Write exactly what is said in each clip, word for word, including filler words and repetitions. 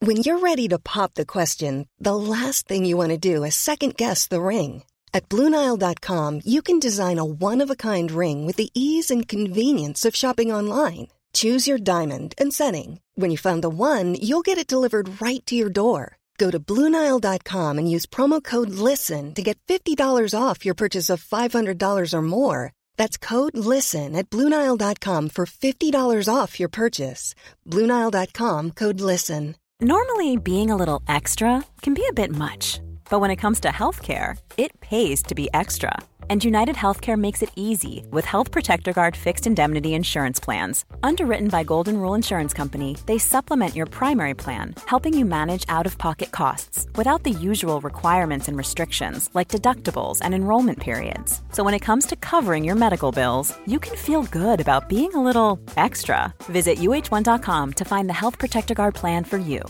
When you're ready to pop the question, the last thing you want to do is second-guess the ring. At Blue Nile dot com, you can design a one-of-a-kind ring with the ease and convenience of shopping online. Choose your diamond and setting. When you find the one, you'll get it delivered right to your door. Go to Blue Nile dot com and use promo code LISTEN to get fifty dollars off your purchase of five hundred dollars or more. That's code LISTEN at Blue Nile dot com for fifty dollars off your purchase. Blue Nile dot com, code LISTEN. Normally, being a little extra can be a bit much. But when it comes to healthcare, it pays to be extra. And United Healthcare makes it easy with Health Protector Guard fixed indemnity insurance plans. Underwritten by Golden Rule Insurance Company, they supplement your primary plan, helping you manage out-of-pocket costs without the usual requirements and restrictions like deductibles and enrollment periods. So when it comes to covering your medical bills, you can feel good about being a little extra. Visit U H one dot com to find the Health Protector Guard plan for you.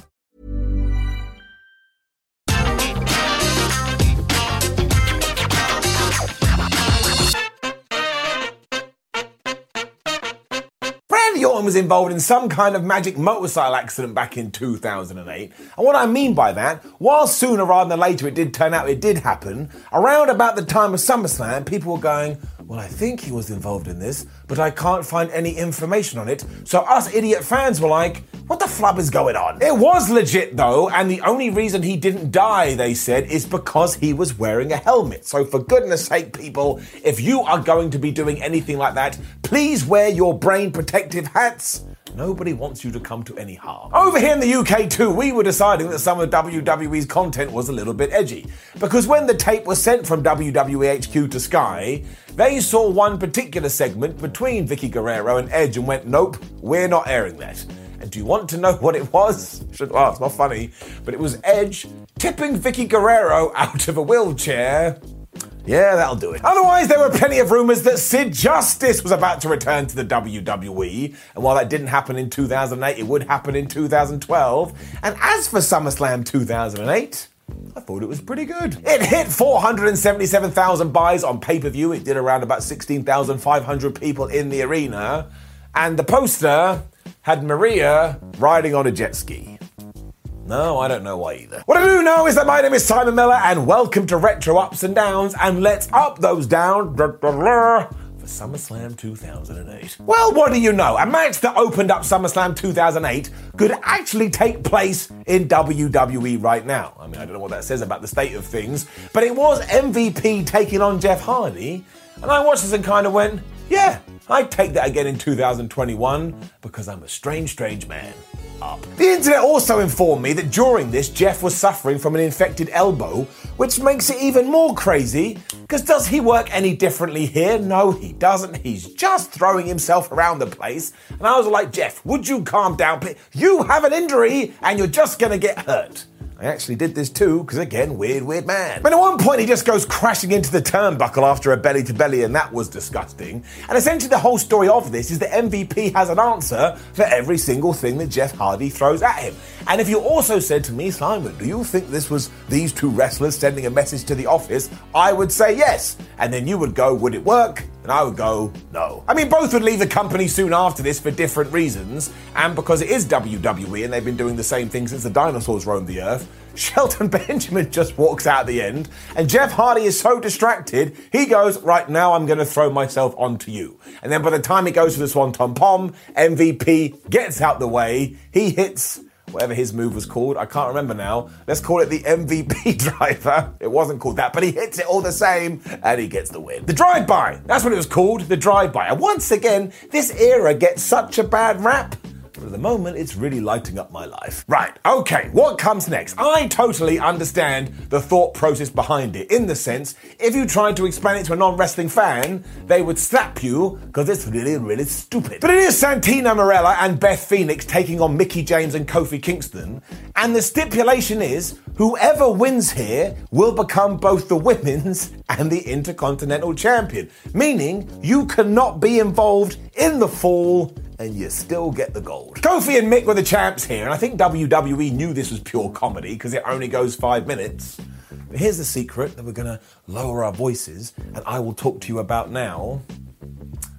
Randy Orton was involved in some kind of magic motorcycle accident back in two thousand eight. And what I mean by that, while sooner rather than later it did turn out it did happen, around about the time of SummerSlam, people were going, well, I think he was involved in this, but I can't find any information on it. So us idiot fans were like, what the flub is going on? It was legit though, and the only reason he didn't die, they said, is because he was wearing a helmet. So for goodness sake, people, if you are going to be doing anything like that, please wear your brain protective hats. Nobody wants you to come to any harm. Over here in the U K too, we were deciding that some of W W E's content was a little bit edgy. Because when the tape was sent from W W E H Q to Sky, they saw one particular segment between Vicky Guerrero and Edge and went, nope, we're not airing that. And do you want to know what it was? Oh, it's not funny, but it was Edge tipping Vicky Guerrero out of a wheelchair. Yeah, that'll do it. Otherwise, there were plenty of rumours that Sid Justice was about to return to the W W E, and while that didn't happen in two thousand eight, it would happen in two thousand twelve. And as for SummerSlam two thousand eight, I thought it was pretty good. It hit four hundred seventy-seven thousand buys on pay-per-view. It did around about sixteen thousand five hundred people in the arena, and the poster had Maria riding on a jet ski. No, I don't know why either. What I do know is that my name is Simon Miller, and welcome to Retro Ups and Downs, and let's up those down for SummerSlam two thousand eight. Well, what do you know? A match that opened up SummerSlam two thousand eight could actually take place in W W E right now. I mean, I don't know what that says about the state of things, but it was M V P taking on Jeff Hardy, and I watched this and kind of went, yeah, I'd take that again in two thousand twenty-one, because I'm a strange, strange man. Up. The internet also informed me that during this, Jeff was suffering from an infected elbow, which makes it even more crazy, because does he work any differently here? No, he doesn't. He's just throwing himself around the place. And I was like, Jeff, would you calm down? You have an injury and you're just going to get hurt. I actually did this too, because again, weird, weird man. But at one point he just goes crashing into the turnbuckle after a belly-to-belly, and that was disgusting. And essentially the whole story of this is that M V P has an answer for every single thing that Jeff Hardy throws at him. And if you also said to me, Simon, do you think this was these two wrestlers sending a message to the office? I would say yes. And then you would go, would it work? And I would go, no. I mean, both would leave the company soon after this for different reasons, and because it is W W E and they've been doing the same thing since the dinosaurs roamed the earth, Shelton Benjamin just walks out at the end, and Jeff Hardy is so distracted, he goes, right, now I'm going to throw myself onto you. And then by the time he goes to the Swanton Bomb, M V P gets out the way, he hits whatever his move was called, I can't remember now. Let's call it the M V P driver. It wasn't called that, but he hits it all the same, and he gets the win. The drive-by, that's what it was called, the drive-by. And once again, this era gets such a bad rap. But at the moment, it's really lighting up my life. Right, okay, what comes next? I totally understand the thought process behind it, in the sense, if you tried to explain it to a non-wrestling fan, they would slap you, because it's really, really stupid. But it is Santina Marella and Beth Phoenix taking on Mickie James and Kofi Kingston, and the stipulation is, whoever wins here will become both the women's and the Intercontinental Champion, meaning you cannot be involved in the fall and you still get the gold. Kofi and Mick were the champs here, and I think W W E knew this was pure comedy because it only goes five minutes. But here's the secret that we're going to lower our voices and I will talk to you about now.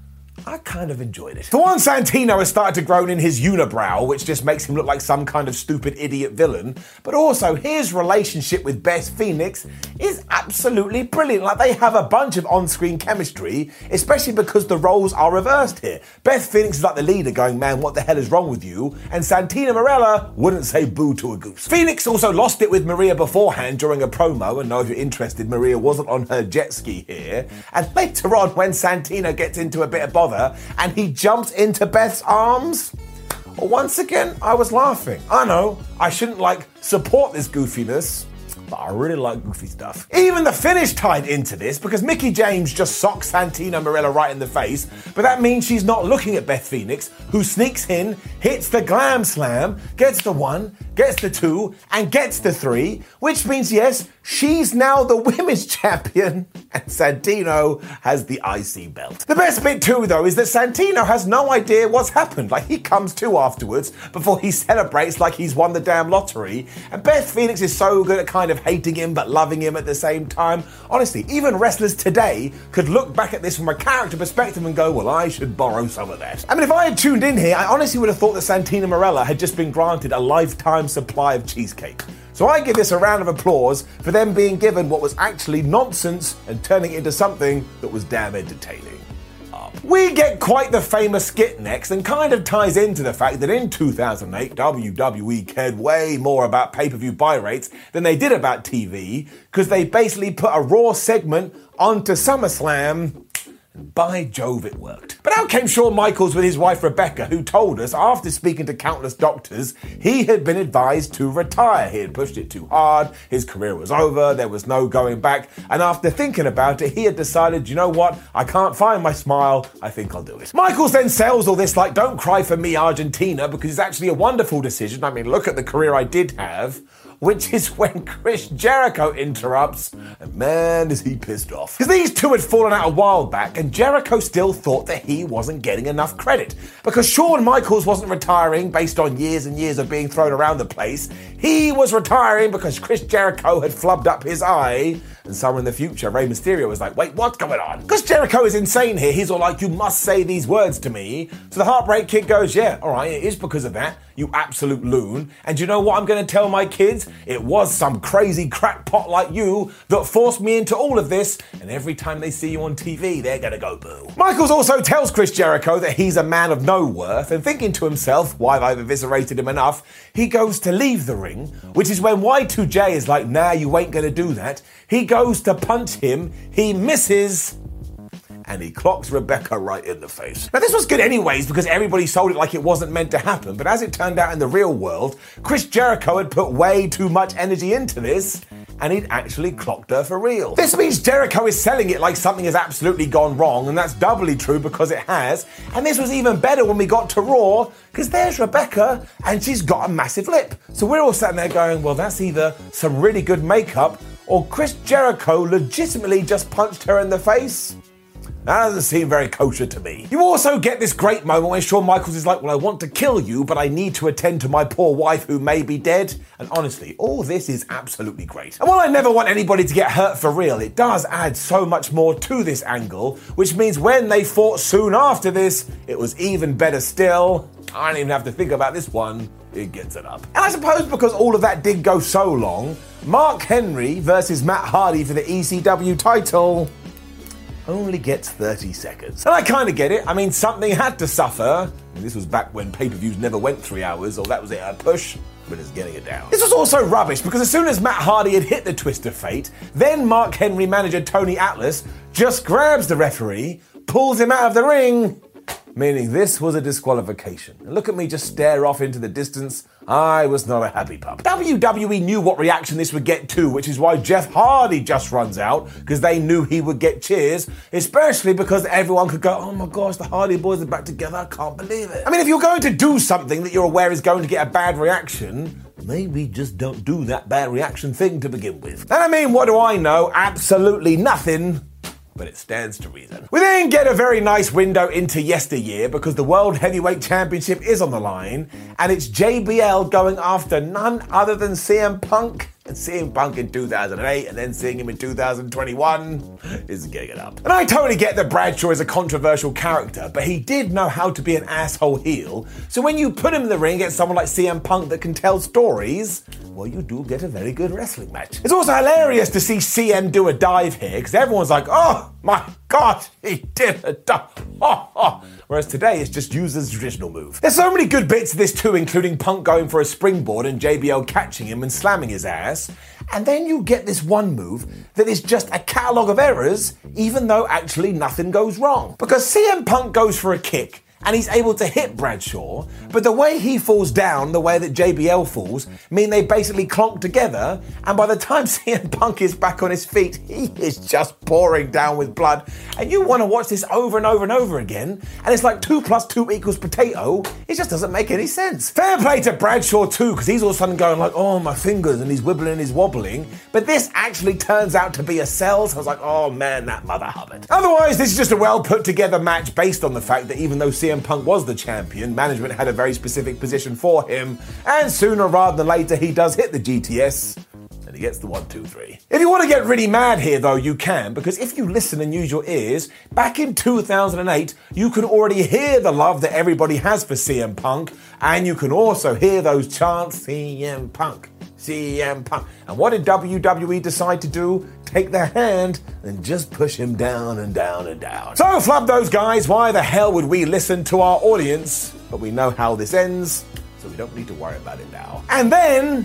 I kind of enjoyed it. For one, Santino has started to grow in his unibrow, which just makes him look like some kind of stupid idiot villain. But also, his relationship with Beth Phoenix is absolutely brilliant. Like, they have a bunch of on-screen chemistry, especially because the roles are reversed here. Beth Phoenix is like the leader going, man, what the hell is wrong with you? And Santina Marella wouldn't say boo to a goose. Phoenix also lost it with Maria beforehand during a promo, and know if you're interested, Maria wasn't on her jet ski here. And later on, when Santino gets into a bit of bother, and he jumps into Beth's arms, well, once again, I was laughing. I know, I shouldn't, like, support this goofiness, but I really like goofy stuff. Even the finish tied into this, because Mickie James just socks Santina Marella right in the face, but that means she's not looking at Beth Phoenix, who sneaks in, hits the glam slam, gets the one, gets the two, and gets the three, which means, yes, she's now the women's champion, and Santino has the I C belt. The best bit too, though, is that Santino has no idea what's happened. Like, he comes to afterwards, before he celebrates like he's won the damn lottery, and Beth Phoenix is so good at kind of hating him but loving him at the same time. Honestly, even wrestlers today could look back at this from a character perspective and go, well, I should borrow some of that. I mean, if I had tuned in here, I honestly would have thought that Santina Marella had just been granted a lifetime supply of cheesecake. So I give this a round of applause for them being given what was actually nonsense and turning it into something that was damn entertaining. We get quite the famous skit next, and kind of ties into the fact that in two thousand eight, W W E cared way more about pay-per-view buy rates than they did about T V, because they basically put a Raw segment onto SummerSlam. And by Jove, it worked. But out came Shawn Michaels with his wife Rebecca, who told us, after speaking to countless doctors, he had been advised to retire. He had pushed it too hard, his career was over, there was no going back, and after thinking about it, he had decided, you know what, I can't find my smile, I think I'll do it. Michaels then sells all this like, don't cry for me, Argentina, because it's actually a wonderful decision. I mean, look at the career I did have. Which is when Chris Jericho interrupts, and man, is he pissed off. Because these two had fallen out a while back, and Jericho still thought that he wasn't getting enough credit. Because Shawn Michaels wasn't retiring based on years and years of being thrown around the place. He was retiring because Chris Jericho had flubbed up his eye, and somewhere in the future, Rey Mysterio was like, wait, what's going on? Because Jericho is insane here, he's all like, you must say these words to me. So the Heartbreak Kid goes, yeah, all right, it is because of that, you absolute loon. And you know what I'm going to tell my kids? It was some crazy crackpot like you that forced me into all of this, and every time they see you on T V, they're going to go boo. Michaels also tells Chris Jericho that he's a man of no worth, and thinking to himself, why have I eviscerated him enough, he goes to leave the ring, which is when Y two J is like, nah, you ain't going to do that. He goes to punch him, he misses, and he clocks Rebecca right in the face. Now, this was good anyways because everybody sold it like it wasn't meant to happen, but as it turned out in the real world, Chris Jericho had put way too much energy into this, and he'd actually clocked her for real. This means Jericho is selling it like something has absolutely gone wrong, and that's doubly true because it has, and this was even better when we got to Raw, because there's Rebecca, and she's got a massive lip. So we're all sitting there going, well, that's either some really good makeup, or Chris Jericho legitimately just punched her in the face. That doesn't seem very kosher to me. You also get this great moment where Shawn Michaels is like, well, I want to kill you, but I need to attend to my poor wife who may be dead. And honestly, all this is absolutely great. And while I never want anybody to get hurt for real, it does add so much more to this angle, which means when they fought soon after this, it was even better still. I don't even have to think about this one. It gets it up. And I suppose because all of that did go so long, Mark Henry versus Matt Hardy for the E C W title only gets thirty seconds. And I kind of get it. I mean, something had to suffer. And this was back when pay-per-views never went three hours, or that was it, a push, but it's getting it down. This was also rubbish, because as soon as Matt Hardy had hit the twist of fate, then Mark Henry manager Tony Atlas just grabs the referee, pulls him out of the ring, meaning this was a disqualification. And look at me just stare off into the distance. I was not a happy pup. W W E knew what reaction this would get too, which is why Jeff Hardy just runs out, because they knew he would get cheers, especially because everyone could go, oh my gosh, the Hardy Boys are back together, I can't believe it. I mean, if you're going to do something that you're aware is going to get a bad reaction, maybe just don't do that bad reaction thing to begin with. And I mean, what do I know? Absolutely nothing. But it stands to reason. We then get a very nice window into yesteryear because the World Heavyweight Championship is on the line, and it's J B L going after none other than C M Punk seeing Punk in two thousand eight and then seeing him in two thousand twenty-one is getting it up. And I totally get that Bradshaw is a controversial character, but he did know how to be an asshole heel. So when you put him in the ring against someone like C M Punk that can tell stories, well, you do get a very good wrestling match. It's also hilarious to see C M do a dive here, because everyone's like, oh my God, he did a dive. Oh, oh. Whereas today, it's just used as a traditional move. There's so many good bits of this too, including Punk going for a springboard and J B L catching him and slamming his ass. And then you get this one move that is just a catalogue of errors, even though actually nothing goes wrong. Because C M Punk goes for a kick, and he's able to hit Bradshaw, but the way he falls down, the way that J B L falls, mean they basically clonk together, and by the time C M Punk is back on his feet, he is just pouring down with blood, and you want to watch this over and over and over again, and it's like two plus two equals potato. It just doesn't make any sense. Fair play to Bradshaw too, because he's all of a sudden going like, oh, my fingers, and he's wibbling and he's wobbling, but this actually turns out to be a sell, so I was like, oh man, that mother hubbard. Otherwise, this is just a well put together match based on the fact that even though C M Punk was the champion, management had a very specific position for him, and sooner rather than later he does hit the G T S, and he gets the one, two, three. If you want to get really mad here though, you can, because if you listen and use your ears, back in two thousand eight, you can already hear the love that everybody has for C M Punk, and you can also hear those chants, C M Punk, C M Punk. And what did W W E decide to do? Take their hand and just push him down and down and down. So flub those guys, why the hell would we listen to our audience? But we know how this ends, so we don't need to worry about it now. And then,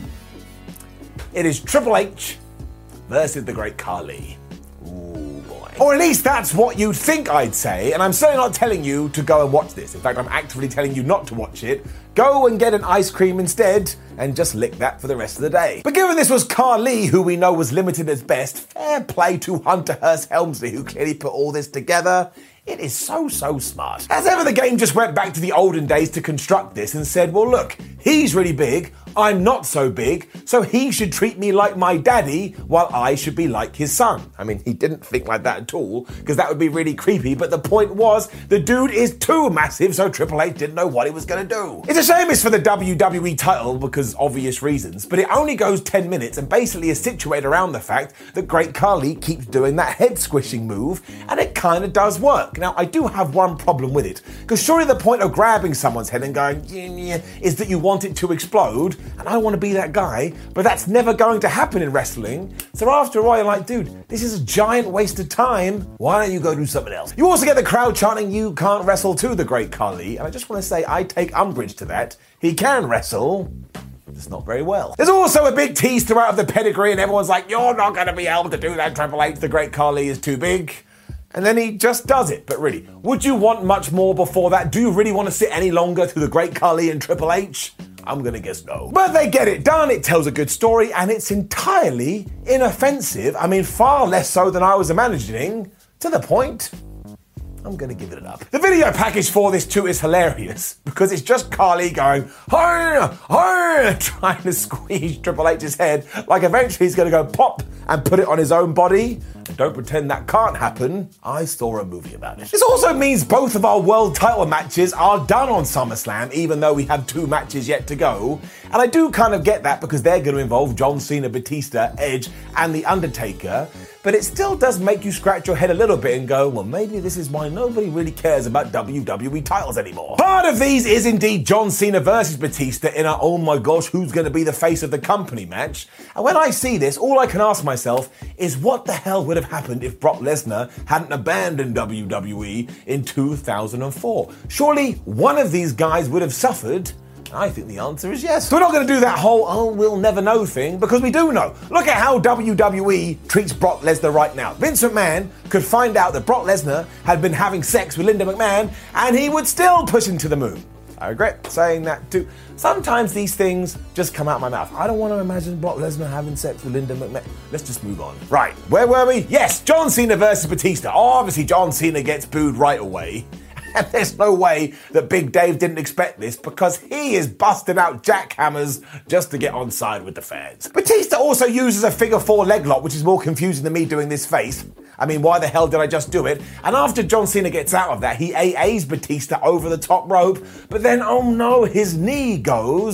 it is Triple H versus the Great Khali. Ooh boy. Or at least that's what you'd think I'd say, and I'm certainly not telling you to go and watch this. In fact, I'm actively telling you not to watch it. Go and get an ice cream instead, and just lick that for the rest of the day. But given this was Khali, who we know was limited at best, fair play to Hunter Hearst Helmsley, who clearly put all this together. It is so, so smart. As ever, the game just went back to the olden days to construct this and said, well, look, he's really big, I'm not so big, so he should treat me like my daddy while I should be like his son. I mean, he didn't think like that at all, because that would be really creepy, but the point was, the dude is too massive, so Triple H didn't know what he was going to do. It's a shame it's for the W W E title, because obvious reasons, but it only goes ten minutes and basically is situated around the fact that Great Khali keeps doing that head squishing move, and it kind of does work. Now, I do have one problem with it, because surely the point of grabbing someone's head and going, yeah, yeah, is that you want it to explode, and I want to be that guy, but that's never going to happen in wrestling. So after a while, you're like, dude, this is a giant waste of time. Why don't you go do something else? You also get the crowd chanting, you can't wrestle to the Great Khali, and I just want to say I take umbrage to that. He can wrestle, just not very well. There's also a big tease throughout of the pedigree, and everyone's like, you're not going to be able to do that, Triple H, the Great Khali is too big. And then he just does it. But really, would you want much more before that? Do you really want to sit any longer through the Great Khali and Triple H? I'm gonna guess no. But they get it done, it tells a good story, and it's entirely inoffensive. I mean, far less so than I was imagining. To the point, I'm gonna give it up. The video package for this too is hilarious, because it's just Khali going, hi, hi, trying to squeeze Triple H's head, like eventually he's gonna go pop and put it on his own body. And don't pretend that can't happen. I saw a movie about it. This also means both of our world title matches are done on SummerSlam, even though we have two matches yet to go. And I do kind of get that, because they're gonna involve John Cena, Batista, Edge, and The Undertaker. But it still does make you scratch your head a little bit and go, well, maybe this is why nobody really cares about W W E titles anymore. Part of these is indeed John Cena versus Batista in a, oh my gosh, who's going to be the face of the company match. And when I see this, all I can ask myself is what the hell would have happened if Brock Lesnar hadn't abandoned W W E in two thousand four? Surely one of these guys would have suffered. I think the answer is yes. We're not going to do that whole, oh, we'll never know thing, because we do know. Look at how W W E treats Brock Lesnar right now. Vince McMahon could find out that Brock Lesnar had been having sex with Linda McMahon, and he would still push him to the moon. I regret saying that too. Sometimes these things just come out of my mouth. I don't want to imagine Brock Lesnar having sex with Linda McMahon. Let's just move on. Right, where were we? Yes, John Cena versus Batista. Obviously, John Cena gets booed right away. And there's no way that Big Dave didn't expect this, because he is busting out jackhammers just to get on side with the fans. Batista also uses a figure four leg lock, which is more confusing than me doing this face. I mean, why the hell did I just do it? And after John Cena gets out of that, he A As Batista over the top rope, but then, oh no, his knee goes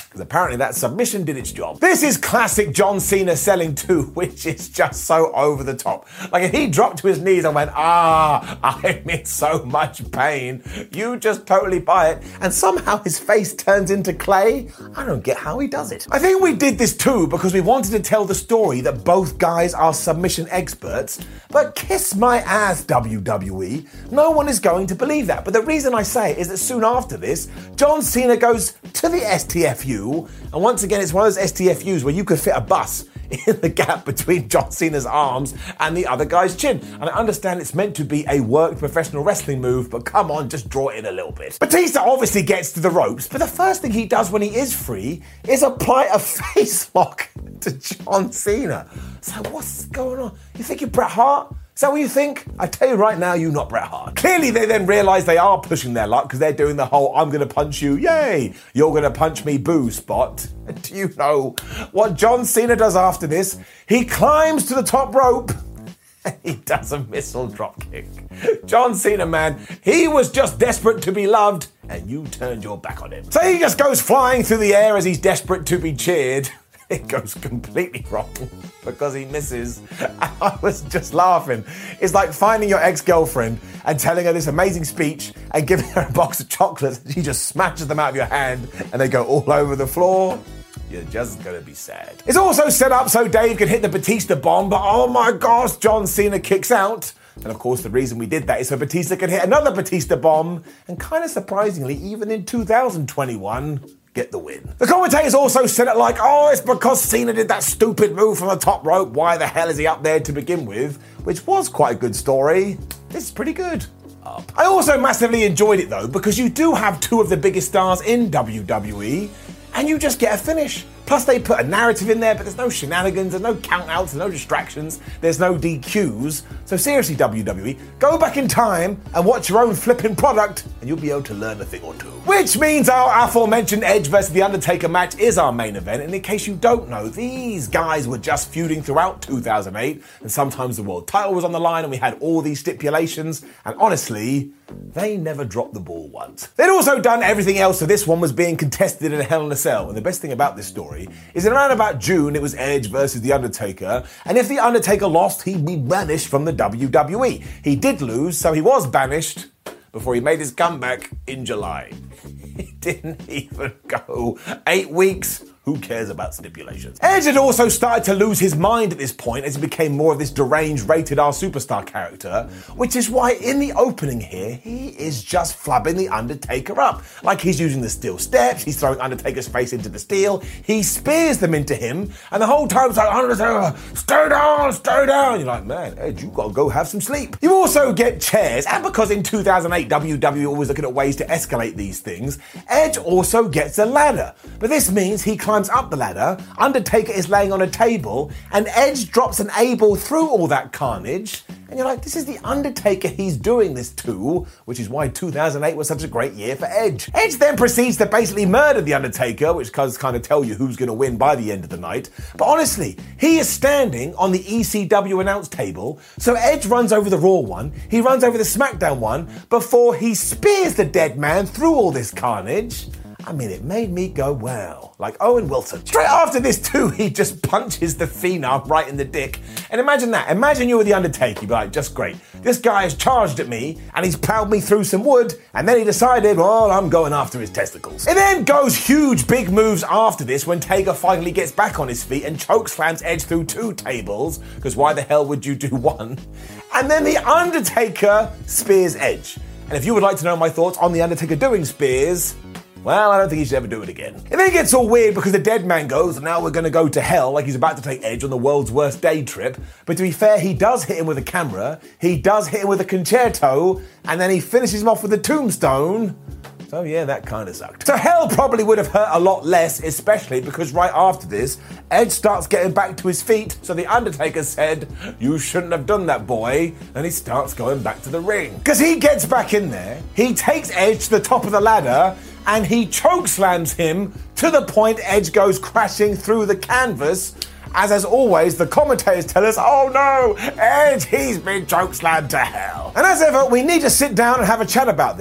because apparently that submission did its job. This is classic John Cena selling too, which is just so over the top. Like if he dropped to his knees and went, ah, I'm in so much pain, you just totally buy it, and somehow his face turns into clay. I don't get how he does it. I think we did this too because we wanted to tell the story that both guys are submission experts, but kiss my ass, W W E. No one is going to believe that. But the reason I say it is that soon after this, John Cena goes to the S T F U, and once again, it's one of those S T F Us where you could fit a bus in the gap between John Cena's arms and the other guy's chin. And I understand it's meant to be a worked professional wrestling move, but come on, just draw it in a little bit. Batista obviously gets to the ropes, but the first thing he does when he is free is apply a face lock to John Cena. So what's going on? You think you're Bret Hart? Is that what you think? I tell you right now, you're not Bret Hart. Clearly, they then realise they are pushing their luck because they're doing the whole I'm going to punch you, yay, you're going to punch me, boo spot. Do you know what John Cena does after this? He climbs to the top rope and he does a missile drop kick. John Cena, man, he was just desperate to be loved and you turned your back on him. So he just goes flying through the air as he's desperate to be cheered. It goes completely wrong because he misses. I was just laughing. It's like finding your ex-girlfriend and telling her this amazing speech and giving her a box of chocolates. She just smashes them out of your hand and they go all over the floor. You're just gonna be sad. It's also set up so Dave can hit the Batista bomb, but oh my gosh, John Cena kicks out. And of course, the reason we did that is so Batista can hit another Batista bomb. And kind of surprisingly, even in two thousand twenty-one, get the win. The commentators also said it like, oh, it's because Cena did that stupid move from the top rope. Why the hell is he up there to begin with? Which was quite a good story. This is pretty good. Up. I also massively enjoyed it though, because you do have two of the biggest stars in W W E, and you just get a finish. Plus they put a narrative in there, but there's no shenanigans, there's no countouts, there's no distractions, there's no D Qs. So seriously, W W E, go back in time and watch your own flipping product and you'll be able to learn a thing or two. Which means our aforementioned Edge versus The Undertaker match is our main event. And in case you don't know, these guys were just feuding throughout two thousand eight, and sometimes the world title was on the line and we had all these stipulations, and honestly, they never dropped the ball once. They'd also done everything else, so this one was being contested in a Hell in a Cell. And the best thing about this story is in around about June, it was Edge versus The Undertaker, and if The Undertaker lost, he'd be banished from the W W E. He did lose, so he was banished before he made his comeback in July. He didn't even go eight weeks. Who cares about stipulations? Edge had also started to lose his mind at this point as he became more of this deranged rated R superstar character, which is why in the opening here, he is just flubbing The Undertaker up. Like he's using the steel steps, he's throwing Undertaker's face into the steel, he spears them into him, and the whole time it's like, Undertaker, stay down, stay down. You're like, man, Edge, you gotta go have some sleep. You also get chairs, and because in two thousand eight, W W E was looking at ways to escalate these things, Edge also gets a ladder. But this means he climbs up the ladder, Undertaker is laying on a table, and Edge drops an able through all that carnage, and you're like, this is The Undertaker he's doing this to, which is why two thousand eight was such a great year for Edge. Edge then proceeds to basically murder The Undertaker, which does kind of tell you who's going to win by the end of the night. But honestly, he is standing on the E C W announce table, so Edge runs over the Raw one, he runs over the SmackDown one, before he spears the dead man through all this carnage. I mean, it made me go, wow. Like Owen Wilson. Straight after this too, he just punches the Phenom right in the dick. And imagine that. Imagine you were The Undertaker. You'd be like, just great. This guy has charged at me and he's plowed me through some wood, and then he decided, well, I'm going after his testicles. It then goes huge big moves after this when Taker finally gets back on his feet and chokeslams Edge through two tables, because why the hell would you do one? And then The Undertaker spears Edge. And if you would like to know my thoughts on The Undertaker doing spears, well, I don't think he should ever do it again. It then gets all weird because the dead man goes, and now we're going to go to hell, like he's about to take Edge on the world's worst day trip. But to be fair, he does hit him with a camera, he does hit him with a concerto, and then he finishes him off with a tombstone. So yeah, that kind of sucked. So hell probably would have hurt a lot less, especially because right after this, Edge starts getting back to his feet, so The Undertaker said, you shouldn't have done that, boy, and he starts going back to the ring. Because he gets back in there, he takes Edge to the top of the ladder, and he chokeslams him to the point Edge goes crashing through the canvas. As as always, the commentators tell us, oh no, Edge, he's been chokeslammed to hell. And as ever, we need to sit down and have a chat about this.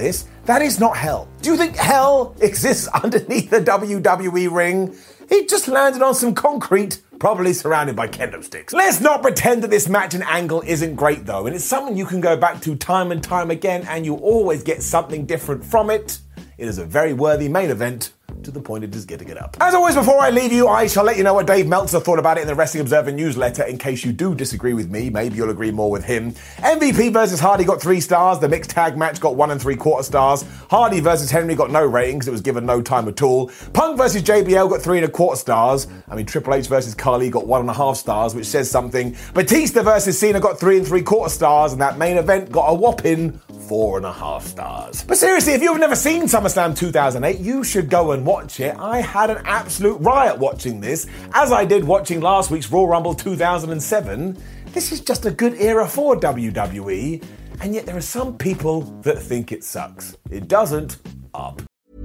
That is not hell. Do you think hell exists underneath the W W E ring? It just landed on some concrete, probably surrounded by kendo sticks. Let's not pretend that this match and angle isn't great though, and it's something you can go back to time and time again, and you always get something different from it. It is a very worthy main event, to the point it is getting it up. As always, before I leave you, I shall let you know what Dave Meltzer thought about it in the Wrestling Observer newsletter. In case you do disagree with me, maybe you'll agree more with him. M V P versus Hardy got three stars. The mixed tag match got one and three quarter stars. Hardy versus Henry got no ratings. It was given no time at all. Punk versus J B L got three and a quarter stars. I mean, Triple H versus Khali got one and a half stars, which says something. Batista versus Cena got three and three quarter stars, and that main event got a whopping four and a half stars. But seriously, if you've never seen SummerSlam two thousand eight, you should go and watch it. I had an absolute riot watching this, as I did watching last week's Royal Rumble two thousand seven. This is just a good era for W W E, and yet there are some people that think it sucks. It doesn't. Up.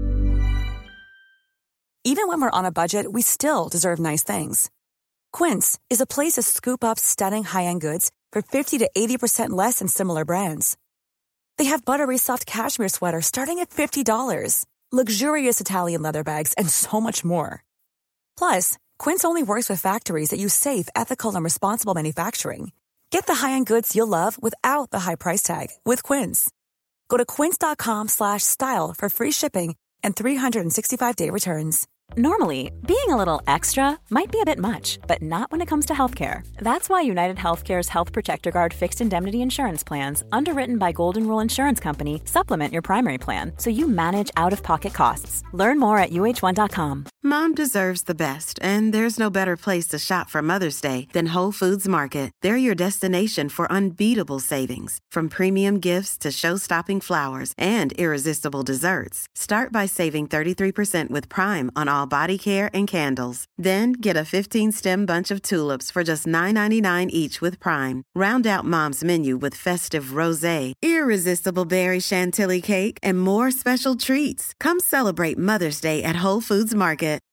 Even when we're on a budget, we still deserve nice things. Quince is a place to scoop up stunning high-end goods for fifty to eighty percent less than similar brands. They have buttery soft cashmere sweaters starting at fifty dollars, luxurious Italian leather bags, and so much more. Plus, Quince only works with factories that use safe, ethical, and responsible manufacturing. Get the high-end goods you'll love without the high price tag with Quince. Go to quince.com slash style for free shipping and three sixty-five day returns. Normally, being a little extra might be a bit much, but not when it comes to healthcare. That's why United Healthcare's Health Protector Guard fixed indemnity insurance plans, underwritten by Golden Rule Insurance Company, supplement your primary plan so you manage out-of-pocket costs. Learn more at U H one dot com. Mom deserves the best, and there's no better place to shop for Mother's Day than Whole Foods Market. They're your destination for unbeatable savings, from premium gifts to show-stopping flowers and irresistible desserts. Start by saving thirty-three percent with Prime on all body care and candles. Then get a fifteen-stem bunch of tulips for just nine ninety-nine each with Prime. Round out Mom's menu with festive rosé, irresistible berry chantilly cake, and more special treats. Come celebrate Mother's Day at Whole Foods Market.